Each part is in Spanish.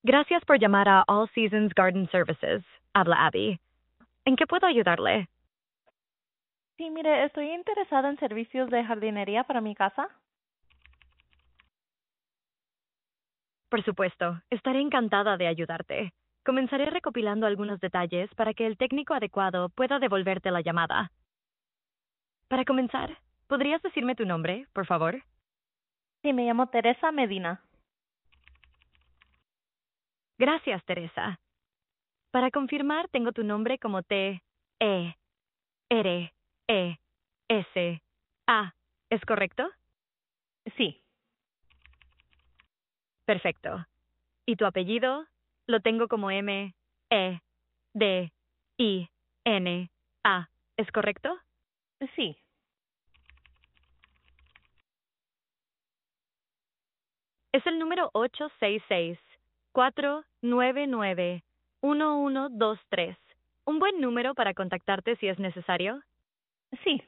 Gracias por llamar a All Seasons Garden Services. Habla Abby. ¿En qué puedo ayudarle? Sí, mire, estoy interesada en servicios de jardinería para mi casa. Por supuesto, estaré encantada de ayudarte. Comenzaré recopilando algunos detalles para que el técnico adecuado pueda devolverte la llamada. Para comenzar, ¿podrías decirme tu nombre, por favor? Sí, me llamo Teresa Medina. Gracias, Teresa. Para confirmar, tengo tu nombre como T-E-R-E-S-A. ¿Es correcto? Sí, Perfecto. ¿Y tu apellido? Lo tengo como M-E-D-I-N-A. ¿Es correcto? sí. Es el número 866-499-1123. ¿Un buen número para contactarte si es necesario? Sí,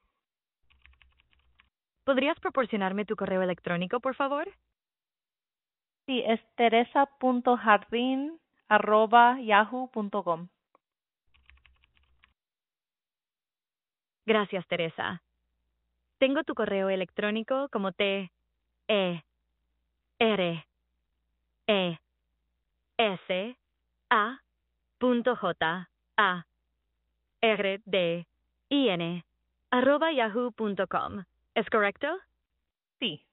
¿Podrías proporcionarme tu correo electrónico, por favor? sí, es teresa.jardin@yahoo.com. Gracias, Teresa. Tengo tu correo electrónico como Teresa.Jardin@yahoo.com. ¿Es correcto? Sí.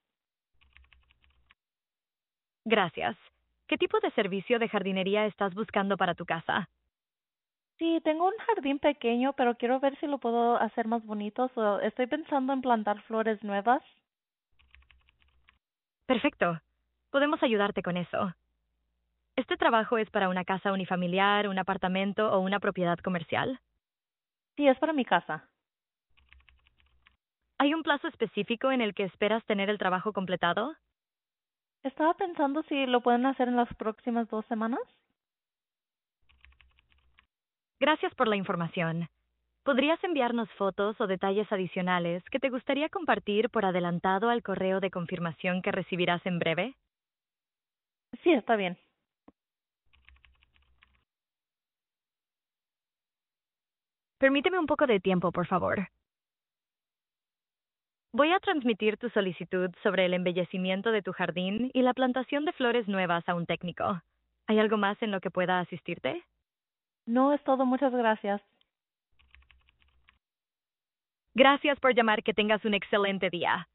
Gracias. ¿Qué tipo de servicio de jardinería estás buscando para tu casa? Sí, tengo un jardín pequeño, pero quiero ver si lo puedo hacer más bonito. Estoy pensando en plantar flores nuevas. Perfecto. Podemos ayudarte con eso. ¿Este trabajo es para una casa unifamiliar, un apartamento o una propiedad comercial? Sí, es para mi casa. ¿Hay un plazo específico en el que esperas tener el trabajo completado? Estaba pensando si lo pueden hacer en las próximas 2 semanas. Gracias por la información. ¿Podrías enviarnos fotos o detalles adicionales que te gustaría compartir por adelantado al correo de confirmación que recibirás en breve? Sí, está bien. Permíteme un poco de tiempo, por favor. Voy a transmitir tu solicitud sobre el embellecimiento de tu jardín y la plantación de flores nuevas a un técnico. ¿Hay algo más en lo que pueda asistirte? No es todo, muchas gracias. Gracias por llamar. Que tengas un excelente día.